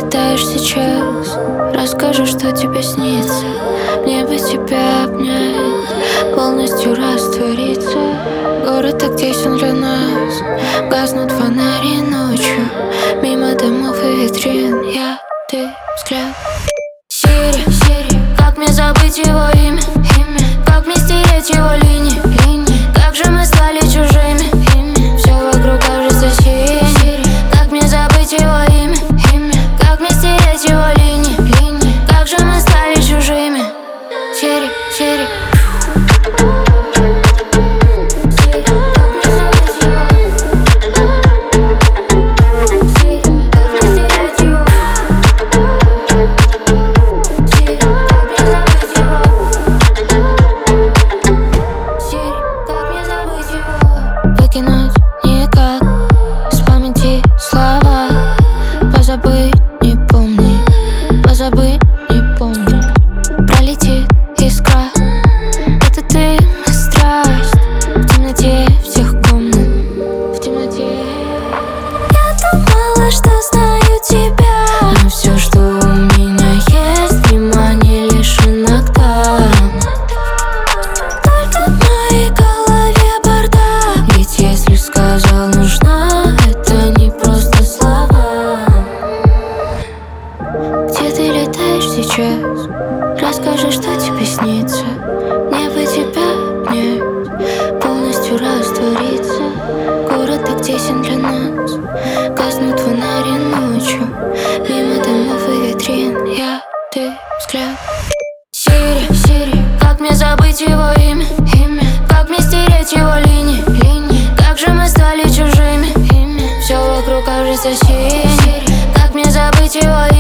летаешь сейчас? Расскажи, что тебе снится. Мне бы тебя обнять, полностью раствориться. Город так тесен для нас, гаснут фонари ночью. Мимо домов и витрин я, ты, взгляд. Сири, Сири, как мне забыть его имя? Как мне стереть его линии? Как же мы стали чужими? Все вокруг кажется синим. Как мне забыть его имя? Как мне стереть его линии? Как же мы стали чужими? Сири, Сири. Выкинуть никак с памяти слова. Позабыть не помни, позабыть не помни. Пролетит искра, это ты, страсть. В темноте всех комнат, в темноте. Я думала, что знаю тебя, но все, что у меня есть, внимание лишь иногда. Только в моей голове бардак, ведь если сказал нужна, это не просто слова. Где ты летаешь сейчас? Расскажи, что тебе снится. Мне бы тебя обнять, полностью раствориться. Город так тесен для нас, гаснут фонари ночью. Мимо домов и витрин я, ты, взгляд. Сири, Сири, как мне забыть его имя? Как мне стереть его линии? Как же мы стали чужими? Все вокруг кажется синим. Как мне забыть его имя?